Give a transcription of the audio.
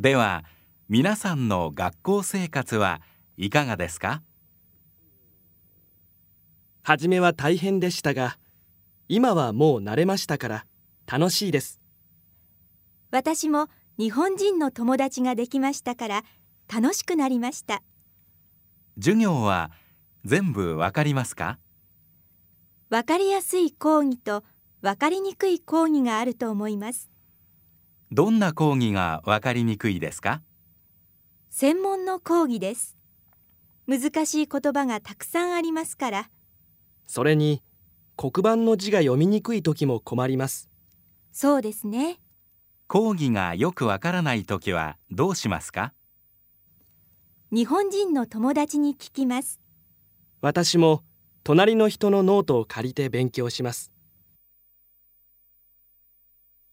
では、皆さんの学校生活はいかがですか？ はじめは大変でしたが、今はもう慣れましたから楽しいです。 私も日本人の友達ができましたから楽しくなりました。 授業は全部わかりますか？ わかりやすい講義とわかりにくい講義があると思います。 どんな講義がわかりにくいですか？ 専門の講義です。難しい言葉がたくさんありますから。 それに黒板の字が読みにくい時も困ります。 そうですね。 講義がよくわからないときはどうしますか？ 日本人の友達に聞きます。 私も隣の人のノートを借りて勉強します。